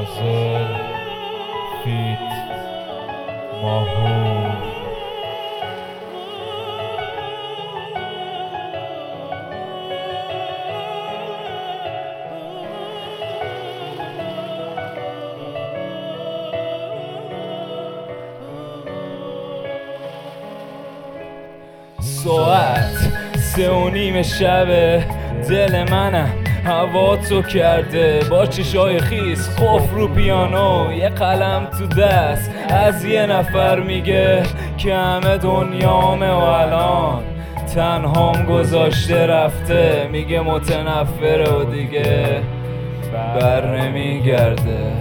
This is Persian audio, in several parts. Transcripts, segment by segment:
فاضل فیت ماهور ساعت 3:30 شبه، دل منم هوا تو کرده با چشای خیس، قفل رو پیانو، یه قلم تو دست، از یه نفر میگه که همه دنیامه و الان تنهام گذاشته رفته، میگه متنفره و دیگه بر نمیگرده.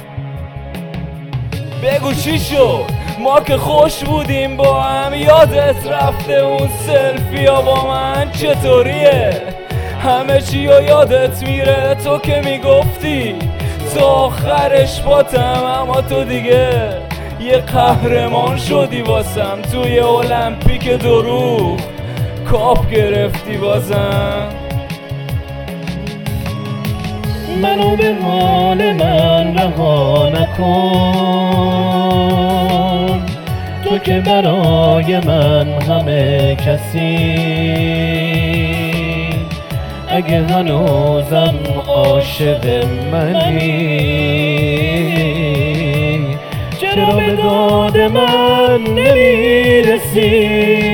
بگو چی شد؟ ما که خوش بودیم با هم، یادت رفته اون سلفیا با من چطوریه؟ همه چی رو یادت میره تو که میگفتی تا آخرش باتم، اما تو دیگه یه قهرمان شدی واسم، توی المپیک دروغ کاپ گرفتی بازم. منو به حال من رها نکن، تو که برای من همه کسی، اگه هنوزم عاشق منی چرا به داد من نمیرسی؟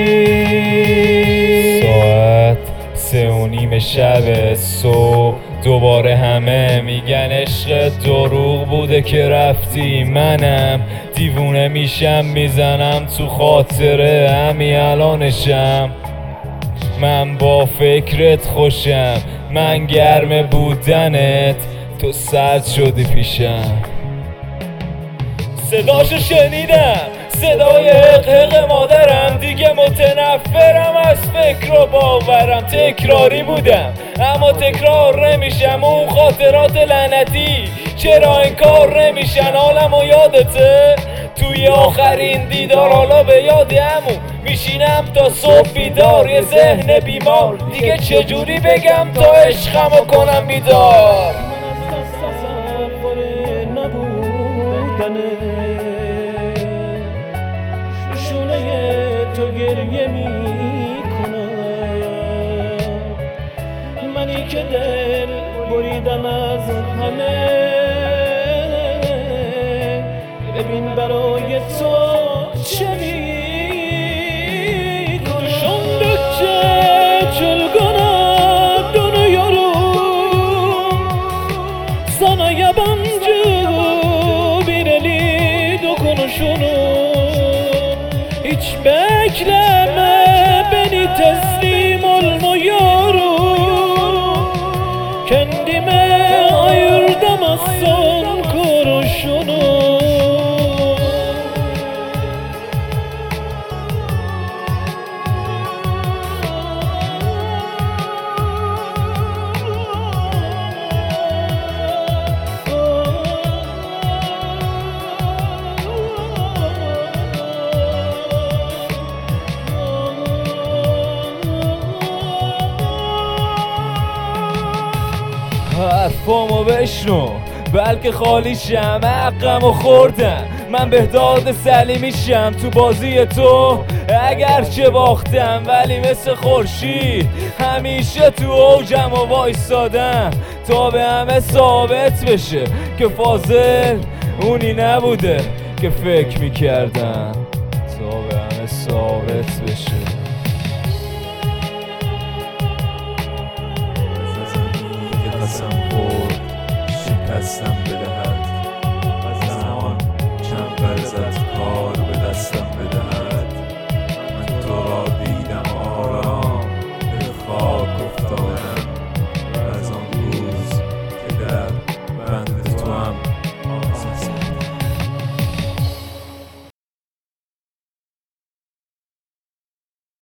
ساعت 3:30 شب، صبح دوباره همه میگن عشق دروغ بوده که رفتی، منم دیوونه میشم میزنم تو خاطره همین الانشم، من با فکرت خوشم، من گرم بودنت تو سرد شدی پیشم. صداشو شنیدم، صدای حق مادرم، دیگه متنفرم از فکر و باورم، تکراری بودم اما تکرار نمیشم، اون خاطرات لعنتی چرا انکار نمیشن؟ حالم و یادته توی آخرین دیدار، حالا به یاد همون میشینم تا صبح بیدار، یه ذهن بیمار دیگه چجوری بگم تا عشقمو کنم بیدار؟ تو گریه میکنم، منی که دل بریدم از همه، ببین برای تو چه میکنم. Şundukça çılgına dönüyorum, sana yabancı bir eli dokunuşunu, hiç bekleme beni, teslim olmuyorum, kendime ayırtamazsın kuruşunu. حرفامو بشنو بلکه خالی شم، حقمو خوردم من بهداد سلیمی شم تو بازی تو، اگرچه باختم ولی مثل خورشید همیشه تو اوجم و وایستادم تا به همه ثابت بشه که فاضل اونی نبوده که فکر میکردم.